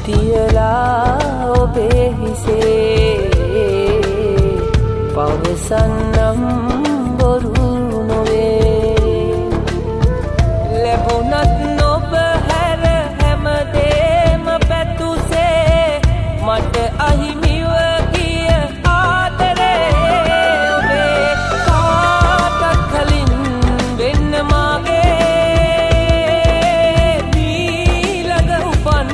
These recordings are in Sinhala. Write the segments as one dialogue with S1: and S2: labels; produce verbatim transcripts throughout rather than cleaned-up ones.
S1: තියලා ඔබේ හිසේ පවසන්නම් බොරු නොවේ ලැබුණත් නොබ හැර හැමදේම පැතුසේ මට අහිමිව ගිය ආදරේ ඔබේ කාටත් කලින් වෙන්න මාගේ දීලග උපන්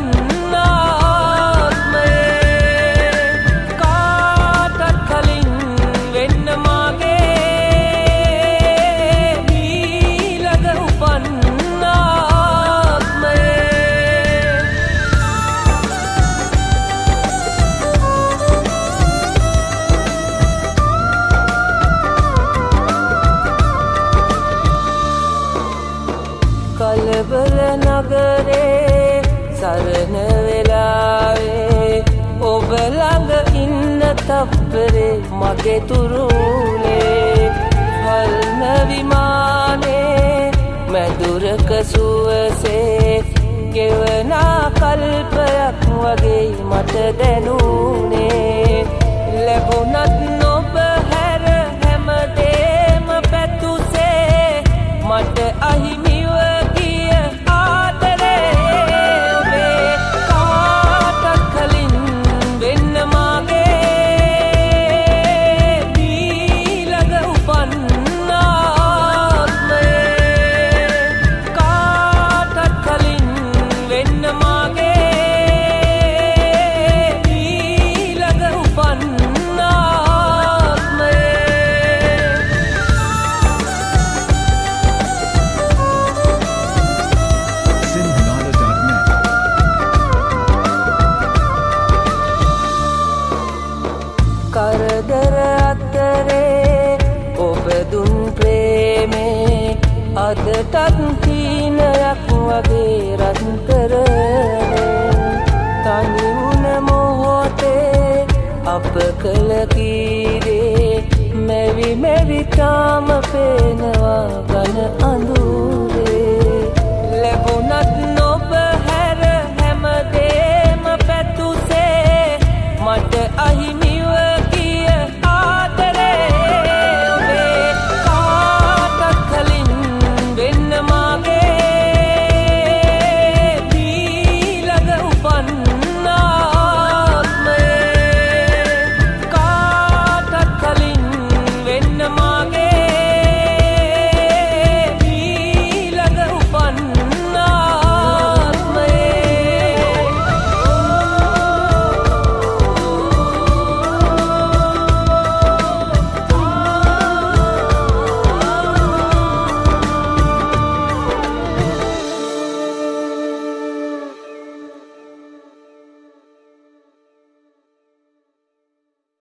S1: කලබල නගරේ සරණ වෙලාවේ ඔබ ළඟ ඉන්න තප්පරේ මගේ තුරුලේ හල්න විමානේ මැදුරක සුවසේ ගෙවනා කල්පයක් වගේ මට දැනුනේ ලැබුණත් නොබ හැර හැමදේම පැතුසේ මට අහිමිව කරදර අතරේ ඔබ දුන් ප්‍රේමේ අදටත් හීනයක් වගේ රත්තරනේ තනි වුණ මොහොතේ අප කළ කීරේ මෙවි මෙවි තාම පේනවා ඝන අඳුරේ ලැබුණත්